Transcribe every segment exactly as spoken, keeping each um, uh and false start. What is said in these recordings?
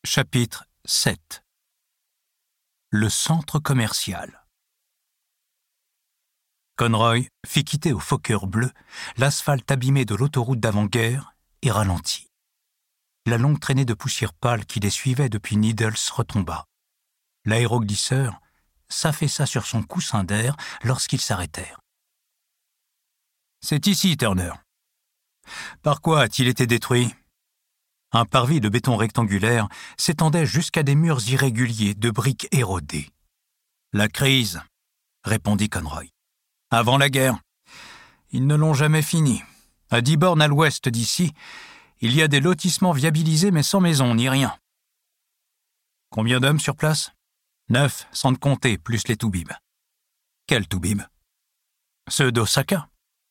Chapitre sept. Le centre commercial. Conroy fit quitter au Fokker bleu l'asphalte abîmé de l'autoroute d'avant-guerre et ralentit. La longue traînée de poussière pâle qui les suivait depuis Needles retomba. L'aéroglisseur s'affaissa sur son coussin d'air lorsqu'ils s'arrêtèrent. « C'est ici, Turner. »« Par quoi a-t-il été détruit ?» Un parvis de béton rectangulaire s'étendait jusqu'à des murs irréguliers de briques érodées. « La crise, » répondit Conroy. « Avant la guerre. Ils ne l'ont jamais fini. À dix bornes à l'ouest d'ici, il y a des lotissements viabilisés mais sans maison ni rien. » « Combien d'hommes sur place ? » ?»« Neuf, sans te compter, plus les toubibs. »« Quels toubibs ? » ?»« Ceux d'Osaka. »«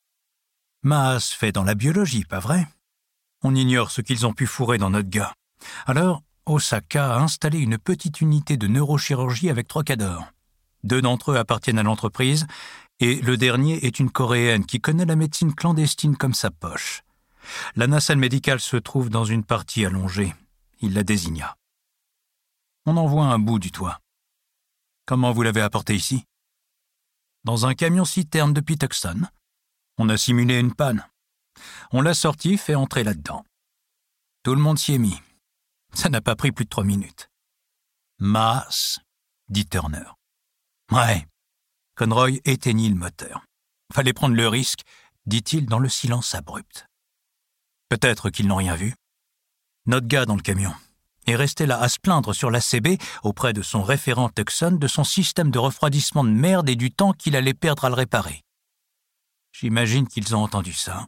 Masse fait dans la biologie, pas vrai ? On ignore ce qu'ils ont pu fourrer dans notre gars. Alors, Osaka a installé une petite unité de neurochirurgie avec trois cadors. Deux d'entre eux appartiennent à l'entreprise, et le dernier est une Coréenne qui connaît la médecine clandestine comme sa poche. La nacelle médicale se trouve dans une partie allongée. Il la désigna. On en voit un bout du toit. Comment vous l'avez apporté ici ? Dans un camion-citerne depuis Tucson. On a simulé une panne. On l'a sorti, fait entrer là-dedans. Tout le monde s'y est mis. Ça n'a pas pris plus de trois minutes. « Masse, » dit Turner. « Ouais. » Conroy éteignit le moteur. « Fallait prendre le risque, » dit-il dans le silence abrupt. « Peut-être qu'ils n'ont rien vu. Notre gars dans le camion est resté là à se plaindre sur l'A C B auprès de son référent Tucson de son système de refroidissement de merde et du temps qu'il allait perdre à le réparer. J'imagine qu'ils ont entendu ça.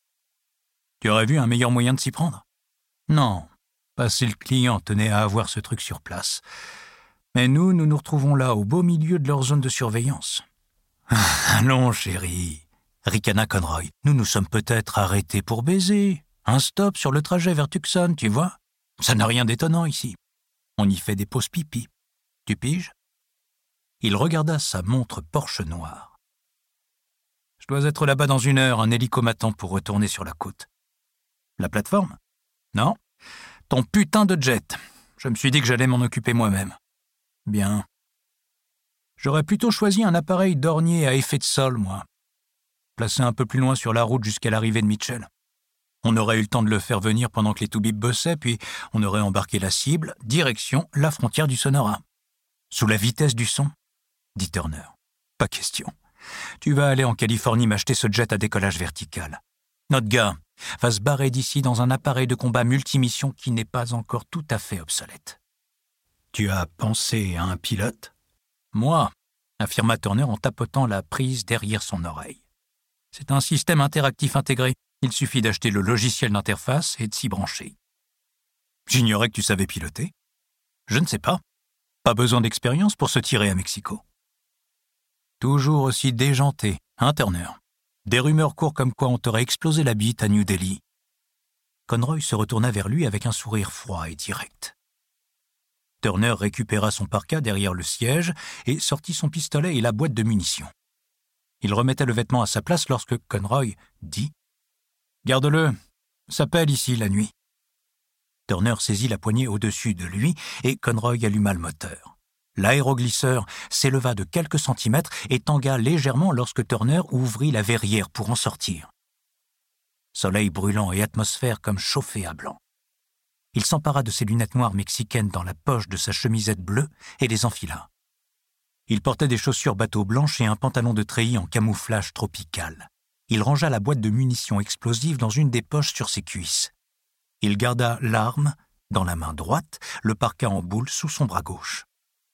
Tu aurais vu un meilleur moyen de s'y prendre ? Non, pas si le client tenait à avoir ce truc sur place. Mais nous, nous nous retrouvons là, au beau milieu de leur zone de surveillance. « Allons, chérie, » ricana Conroy. « Nous nous sommes peut-être arrêtés pour baiser. Un stop sur le trajet vers Tucson, tu vois ? Ça n'a rien d'étonnant ici. On y fait des pauses pipi. Tu piges ?» Il regarda sa montre Porsche noire. « Je dois être là-bas dans une heure, un hélico m'attend pour retourner sur la côte. » La plateforme ? Non. Ton putain de jet. Je me suis dit que j'allais m'en occuper moi-même. Bien. J'aurais plutôt choisi un appareil d'ornier à effet de sol, moi. Placé un peu plus loin sur la route jusqu'à l'arrivée de Mitchell. On aurait eu le temps de le faire venir pendant que les toubibs bossaient, puis on aurait embarqué la cible, direction la frontière du Sonora. Sous la vitesse du son, dit Turner. Pas question. Tu vas aller en Californie m'acheter ce jet à décollage vertical. Notre gars va se barrer d'ici dans un appareil de combat multimission qui n'est pas encore tout à fait obsolète. Tu as pensé à un pilote ? Moi, affirma Turner en tapotant la prise derrière son oreille. C'est un système interactif intégré. Il suffit d'acheter le logiciel d'interface et de s'y brancher. J'ignorais que tu savais piloter. Je ne sais pas. Pas besoin d'expérience pour se tirer à Mexico. Toujours aussi déjanté, hein, Turner ? Des rumeurs courent comme quoi on t'aurait explosé la bite à New Delhi. Conroy se retourna vers lui avec un sourire froid et direct. Turner récupéra son parka derrière le siège et sortit son pistolet et la boîte de munitions. Il remettait le vêtement à sa place lorsque Conroy dit « Garde-le, ça pèle ici la nuit. » Turner saisit la poignée au-dessus de lui et Conroy alluma le moteur. L'aéroglisseur s'éleva de quelques centimètres et tangua légèrement lorsque Turner ouvrit la verrière pour en sortir. Soleil brûlant et atmosphère comme chauffée à blanc. Il s'empara de ses lunettes noires mexicaines dans la poche de sa chemisette bleue et les enfila. Il portait des chaussures bateau blanches et un pantalon de treillis en camouflage tropical. Il rangea la boîte de munitions explosives dans une des poches sur ses cuisses. Il garda l'arme dans la main droite, le parka en boule sous son bras gauche.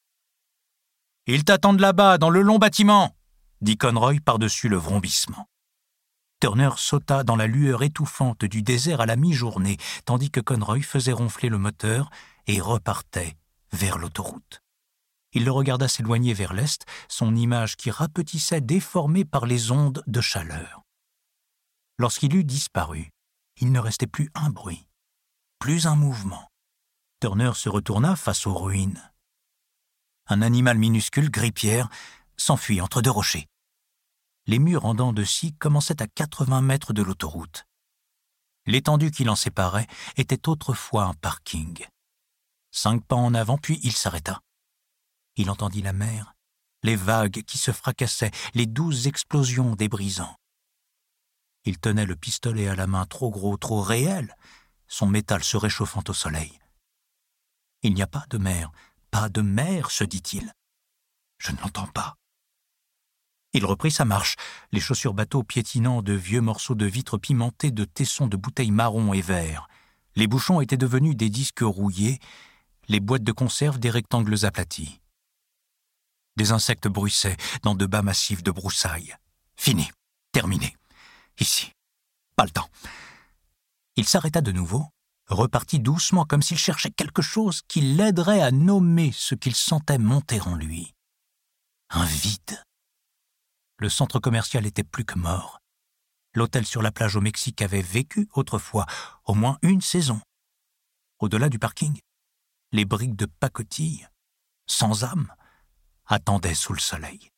« Ils t'attendent là-bas, dans le long bâtiment !» dit Conroy par-dessus le vrombissement. Turner sauta dans la lueur étouffante du désert à la mi-journée, tandis que Conroy faisait ronfler le moteur et repartait vers l'autoroute. Il le regarda s'éloigner vers l'est, son image qui rapetissait déformée par les ondes de chaleur. Lorsqu'il eut disparu, il ne restait plus un bruit, plus un mouvement. Turner se retourna face aux ruines. Un animal minuscule, gris-pierre, s'enfuit entre deux rochers. Les murs en dents de scie commençaient à quatre-vingts mètres de l'autoroute. L'étendue qui l'en séparait était autrefois un parking. Cinq pas en avant, puis il s'arrêta. Il entendit la mer, les vagues qui se fracassaient, les douces explosions des brisants. Il tenait le pistolet à la main, trop gros, trop réel, son métal se réchauffant au soleil. « Il n'y a pas de mer, pas de mer, se dit-il. Je ne l'entends pas. » Il reprit sa marche, les chaussures bateaux piétinant de vieux morceaux de vitre pimentés de tessons de bouteilles marron et verts. Les bouchons étaient devenus des disques rouillés, les boîtes de conserve des rectangles aplatis. Des insectes bruissaient dans de bas massifs de broussailles. Fini, terminé. Ici, pas le temps. Il s'arrêta de nouveau, repartit doucement comme s'il cherchait quelque chose qui l'aiderait à nommer ce qu'il sentait monter en lui. Un vide. Le centre commercial était plus que mort. L'hôtel sur la plage au Mexique avait vécu autrefois au moins une saison. Au-delà du parking, les briques de pacotille, sans âme, attendaient sous le soleil.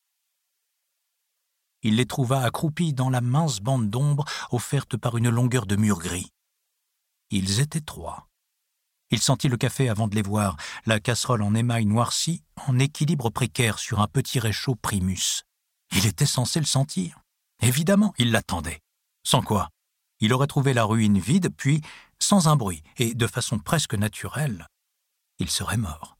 Il les trouva accroupis dans la mince bande d'ombre offerte par une longueur de mur gris. Ils étaient trois. Il sentit le café avant de les voir, la casserole en émail noirci, en équilibre précaire sur un petit réchaud Primus. Il était censé le sentir. Évidemment, il l'attendait. Sans quoi, il aurait trouvé la ruine vide, puis, sans un bruit, et de façon presque naturelle, il serait mort.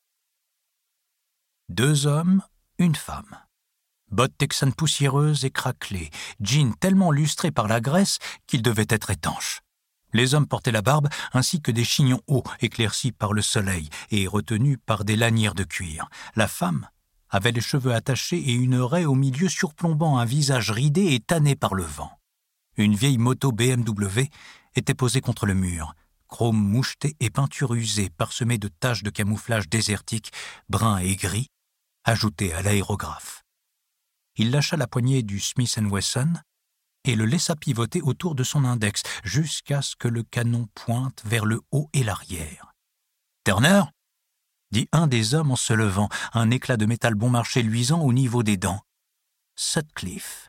Deux hommes, une femme. Bottes texanes poussiéreuses et craquelées, jeans tellement lustrés par la graisse qu'ils devaient être étanches. Les hommes portaient la barbe ainsi que des chignons hauts éclaircis par le soleil et retenus par des lanières de cuir. La femme avait les cheveux attachés et une raie au milieu surplombant un visage ridé et tanné par le vent. Une vieille moto B M W était posée contre le mur, chrome moucheté et peinture usée parsemée de taches de camouflage désertique, brun et gris, ajoutées à l'aérographe. Il lâcha la poignée du Smith and Wesson et le laissa pivoter autour de son index jusqu'à ce que le canon pointe vers le haut et l'arrière. « Turner ?» dit un des hommes en se levant, un éclat de métal bon marché luisant au niveau des dents. « Sutcliffe. »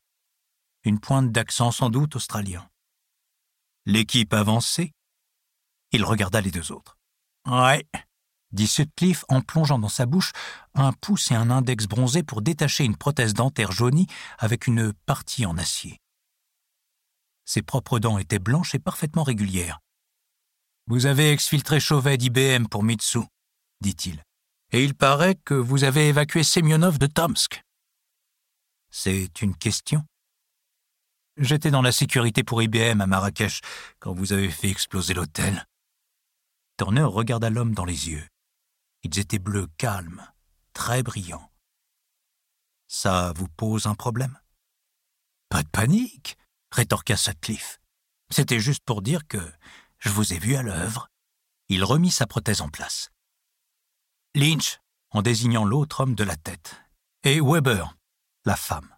Une pointe d'accent sans doute australien. « L'équipe avancée ?» Il regarda les deux autres. « Ouais. » dit Sutcliffe en plongeant dans sa bouche un pouce et un index bronzés pour détacher une prothèse dentaire jaunie avec une partie en acier. Ses propres dents étaient blanches et parfaitement régulières. « Vous avez exfiltré Chauvet d'I B M pour Mitsu, » dit-il. « Et il paraît que vous avez évacué Semyonov de Tomsk. »« C'est une question ? » ?»« J'étais dans la sécurité pour I B M à Marrakech quand vous avez fait exploser l'hôtel. » Turner regarda l'homme dans les yeux. Ils étaient bleus, calmes, très brillants. « Ça vous pose un problème ? » ?»« Pas de panique, » rétorqua Sutcliffe. « C'était juste pour dire que je vous ai vu à l'œuvre. » Il remit sa prothèse en place. « Lynch, » en désignant l'autre homme de la tête, et Weber, la femme.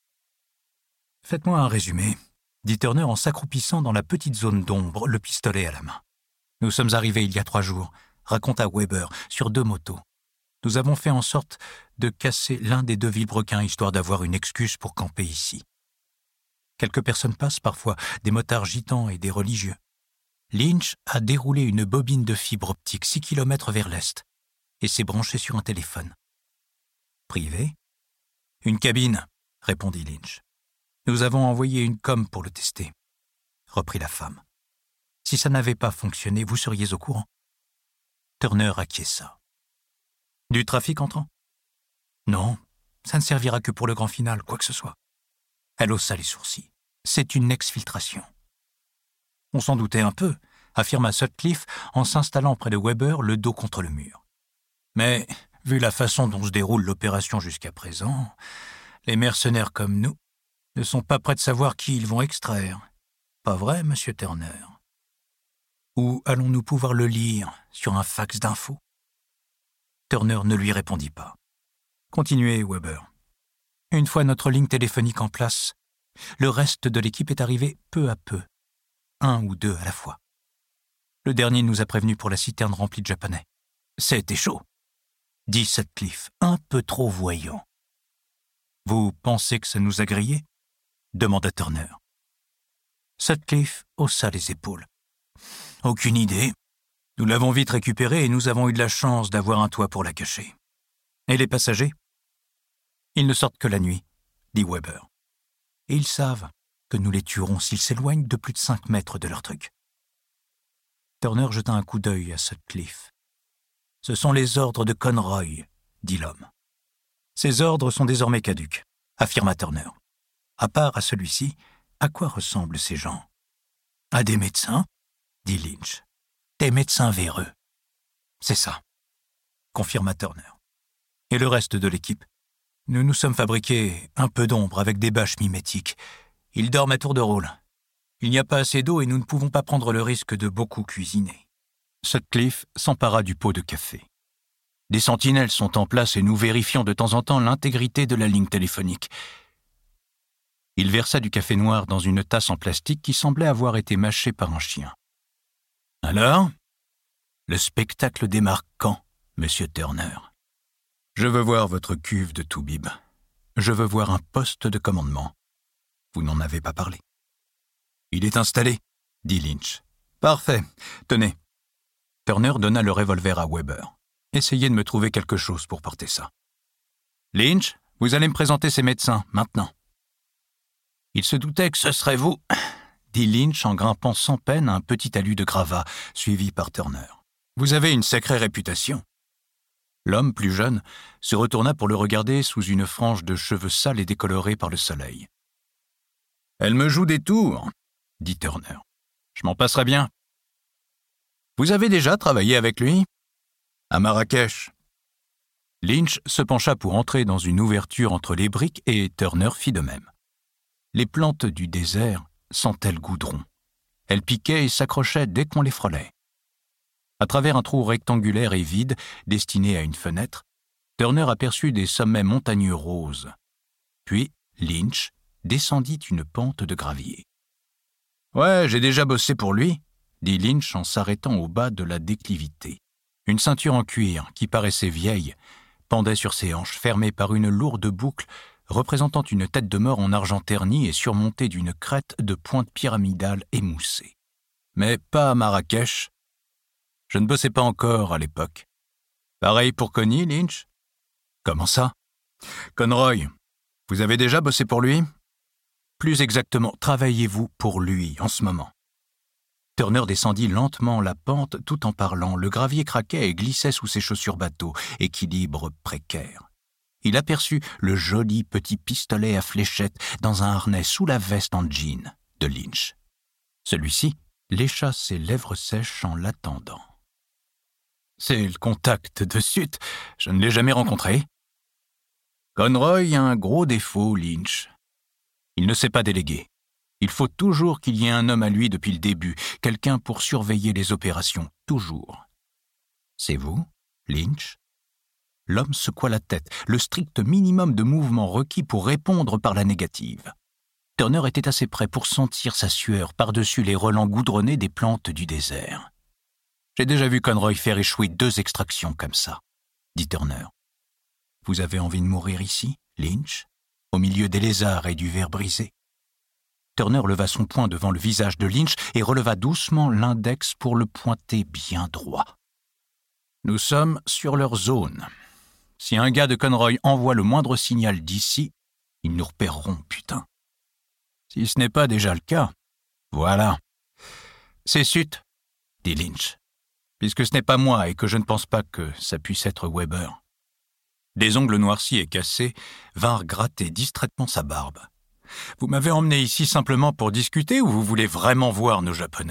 « Faites-moi un résumé, » dit Turner en s'accroupissant dans la petite zone d'ombre, le pistolet à la main. « Nous sommes arrivés il y a trois jours, » raconta Weber, sur deux motos. Nous avons fait en sorte de casser l'un des deux vilebrequins histoire d'avoir une excuse pour camper ici. Quelques personnes passent parfois, des motards gitans et des religieux. Lynch a déroulé une bobine de fibre optique six kilomètres vers l'est et s'est branché sur un téléphone. « Privé ?»« Une cabine, » répondit Lynch. « Nous avons envoyé une com pour le tester, » reprit la femme. « Si ça n'avait pas fonctionné, vous seriez au courant. » Turner acquiesça. « Du trafic entrant ? » ?»« Non, ça ne servira que pour le grand final, quoi que ce soit. » Elle haussa les sourcils. « C'est une exfiltration. » « On s'en doutait un peu, » affirma Sutcliffe en s'installant près de Weber, le dos contre le mur. « Mais, vu la façon dont se déroule l'opération jusqu'à présent, les mercenaires comme nous ne sont pas prêts de savoir qui ils vont extraire. Pas vrai, monsieur Turner ? Ou allons-nous pouvoir le lire sur un fax d'infos ?» Turner ne lui répondit pas. « Continuez, Weber. Une fois notre ligne téléphonique en place, le reste de l'équipe est arrivé peu à peu, un ou deux à la fois. Le dernier nous a prévenus pour la citerne remplie de Japonais. C'était chaud, dit Sutcliffe, un peu trop voyant. Vous pensez que ça nous a grillés ? Demanda Turner. Sutcliffe haussa les épaules. Aucune idée. Nous l'avons vite récupérée et nous avons eu de la chance d'avoir un toit pour la cacher. Et les passagers? Ils ne sortent que la nuit, dit Weber. Et ils savent que nous les tuerons s'ils s'éloignent de plus de cinq mètres de leur truc. Turner jeta un coup d'œil à Sutcliffe. Ce sont les ordres de Conroy, dit l'homme. Ces ordres sont désormais caducs, affirma Turner. À part à celui-ci, à quoi ressemblent ces gens? À des médecins, dit Lynch. Des médecins véreux. C'est ça, confirma Turner. Et le reste de l'équipe? Nous nous sommes fabriqués un peu d'ombre avec des bâches mimétiques. Ils dorment à tour de rôle. Il n'y a pas assez d'eau et nous ne pouvons pas prendre le risque de beaucoup cuisiner. Sutcliffe s'empara du pot de café. Des sentinelles sont en place et nous vérifions de temps en temps l'intégrité de la ligne téléphonique. Il versa du café noir dans une tasse en plastique qui semblait avoir été mâchée par un chien. Alors, le spectacle démarre quand, monsieur Turner? Je veux voir votre cuve de toubib. Je veux voir un poste de commandement. Vous n'en avez pas parlé. Il est installé, dit Lynch. Parfait. Tenez. Turner donna le revolver à Weber. Essayez de me trouver quelque chose pour porter ça. Lynch, vous allez me présenter ces médecins, maintenant. Il se doutait que ce serait vous, dit Lynch en grimpant sans peine un petit talus de gravats, suivi par Turner. Vous avez une sacrée réputation. L'homme, plus jeune, se retourna pour le regarder sous une frange de cheveux sales et décolorés par le soleil. « Elle me joue des tours, » dit Turner. « Je m'en passerai bien. »« Vous avez déjà travaillé avec lui ?»« À Marrakech. » Lynch se pencha pour entrer dans une ouverture entre les briques et Turner fit de même. Les plantes du désert sentaient le goudron. Elles piquaient et s'accrochaient dès qu'on les frôlait. À travers un trou rectangulaire et vide, destiné à une fenêtre, Turner aperçut des sommets montagneux roses. Puis, Lynch descendit une pente de gravier. « Ouais, j'ai déjà bossé pour lui, » dit Lynch en s'arrêtant au bas de la déclivité. Une ceinture en cuir, qui paraissait vieille, pendait sur ses hanches, fermée par une lourde boucle représentant une tête de mort en argent terni et surmontée d'une crête de pointe pyramidale émoussée. Mais pas à Marrakech. Je ne bossais pas encore à l'époque. Pareil pour Connie, Lynch? Comment ça? Conroy, vous avez déjà bossé pour lui? Plus exactement, travaillez-vous pour lui en ce moment? Turner descendit lentement la pente tout en parlant. Le gravier craquait et glissait sous ses chaussures bateau, équilibre précaire. Il aperçut le joli petit pistolet à fléchette dans un harnais sous la veste en jean de Lynch. Celui-ci lécha ses lèvres sèches en l'attendant. « C'est le contact de Sut, je ne l'ai jamais rencontré. » Conroy a un gros défaut, Lynch. Il ne sait pas déléguer. Il faut toujours qu'il y ait un homme à lui depuis le début, quelqu'un pour surveiller les opérations, toujours. « C'est vous, Lynch ?» L'homme secoua la tête, le strict minimum de mouvement requis pour répondre par la négative. Turner était assez près pour sentir sa sueur par-dessus les relents goudronnés des plantes du désert. « J'ai déjà vu Conroy faire échouer deux extractions comme ça, » dit Turner. « Vous avez envie de mourir ici, Lynch, au milieu des lézards et du verre brisé ?» Turner leva son poing devant le visage de Lynch et releva doucement l'index pour le pointer bien droit. « Nous sommes sur leur zone. Si un gars de Conroy envoie le moindre signal d'ici, ils nous repéreront, putain. Si ce n'est pas déjà le cas, voilà. C'est Sut, dit Lynch, puisque ce n'est pas moi et que je ne pense pas que ça puisse être Weber. » Des ongles noircis et cassés vinrent gratter distraitement sa barbe. « Vous m'avez emmené ici simplement pour discuter ou vous voulez vraiment voir nos Japonais? »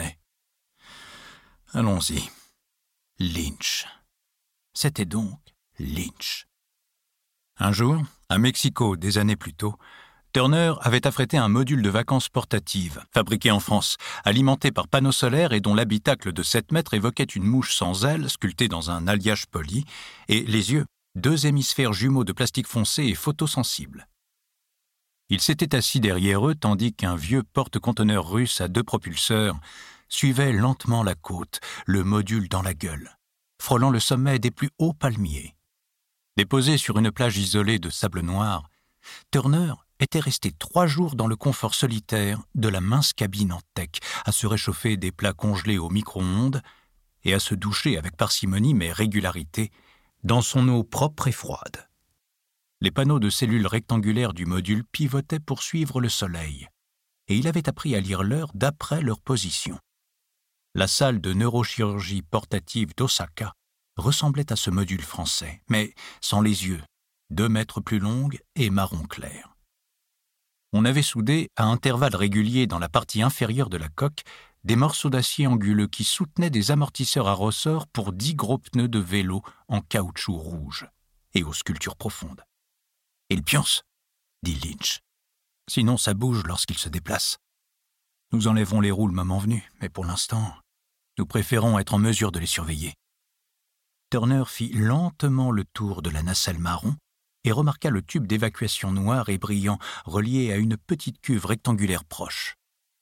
Allons-y. Lynch. C'était donc Lynch. Un jour, à Mexico, des années plus tôt, Turner avait affrété un module de vacances portative, fabriqué en France, alimenté par panneaux solaires et dont l'habitacle de sept mètres évoquait une mouche sans ailes sculptée dans un alliage poli, et les yeux, deux hémisphères jumeaux de plastique foncé et photosensibles. Il s'était assis derrière eux tandis qu'un vieux porte-conteneur russe à deux propulseurs suivait lentement la côte, le module dans la gueule, frôlant le sommet des plus hauts palmiers. Déposé sur une plage isolée de sable noir, Turner était resté trois jours dans le confort solitaire de la mince cabine en teck, à se réchauffer des plats congelés au micro-ondes et à se doucher avec parcimonie mais régularité dans son eau propre et froide. Les panneaux de cellules rectangulaires du module pivotaient pour suivre le soleil, et il avait appris à lire l'heure d'après leur position. La salle de neurochirurgie portative d'Osaka ressemblait à ce module français, mais sans les yeux, deux mètres plus longue et marron clair. On avait soudé, à intervalles réguliers dans la partie inférieure de la coque, des morceaux d'acier anguleux qui soutenaient des amortisseurs à ressort pour dix gros pneus de vélo en caoutchouc rouge et aux sculptures profondes. « Il pionce !» dit Lynch. « Sinon ça bouge lorsqu'il se déplace. Nous enlèverons les roues le moment venu, mais pour l'instant, nous préférons être en mesure de les surveiller. » Turner fit lentement le tour de la nacelle marron et remarqua le tube d'évacuation noir et brillant relié à une petite cuve rectangulaire proche.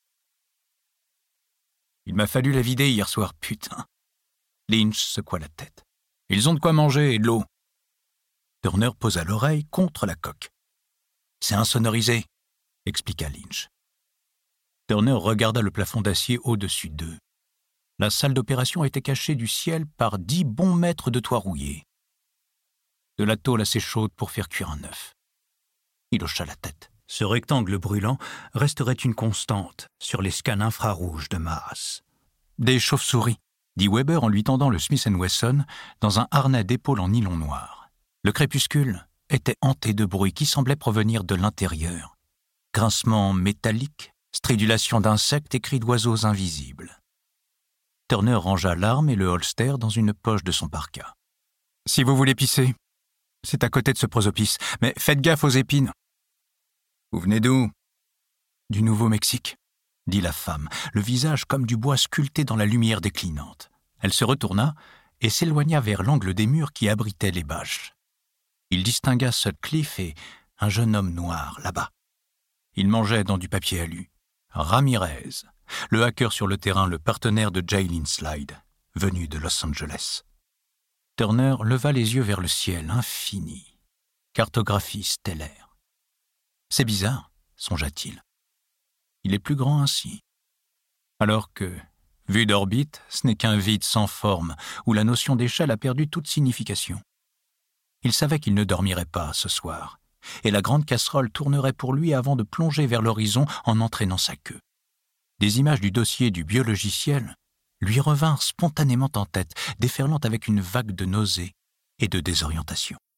« Il m'a fallu la vider hier soir, putain !» Lynch secoua la tête. « Ils ont de quoi manger et de l'eau. » Turner posa l'oreille contre la coque. « C'est insonorisé, » expliqua Lynch. Turner regarda le plafond d'acier au-dessus d'eux. La salle d'opération était cachée du ciel par dix bons mètres de toit rouillé. De la tôle assez chaude pour faire cuire un œuf. Il hocha la tête. Ce rectangle brûlant resterait une constante sur les scans infrarouges de Maas. « Des chauves-souris », dit Weber en lui tendant le Smith and Wesson dans un harnais d'épaule en nylon noir. Le crépuscule était hanté de bruits qui semblaient provenir de l'intérieur. Grincements métalliques, stridulation d'insectes et cris d'oiseaux invisibles. Turner rangea l'arme et le holster dans une poche de son parka. « Si vous voulez pisser, c'est à côté de ce prosopice, mais faites gaffe aux épines. »« Vous venez d'où ?»« Du Nouveau-Mexique, » dit la femme, le visage comme du bois sculpté dans la lumière déclinante. Elle se retourna et s'éloigna vers l'angle des murs qui abritaient les bâches. Il distingua Sutcliffe et un jeune homme noir, là-bas. Il mangeait dans du papier alu. Ramirez, le hacker sur le terrain, le partenaire de Jaylin Slide, venu de Los Angeles. Turner leva les yeux vers le ciel infini. Cartographie stellaire. C'est bizarre, songea-t-il. Il est plus grand ainsi. Alors que, vu d'orbite, ce n'est qu'un vide sans forme où la notion d'échelle a perdu toute signification. Il savait qu'il ne dormirait pas ce soir, et la grande casserole tournerait pour lui avant de plonger vers l'horizon en entraînant sa queue. Des images du dossier du biologiciel lui revinrent spontanément en tête, déferlant avec une vague de nausée et de désorientation.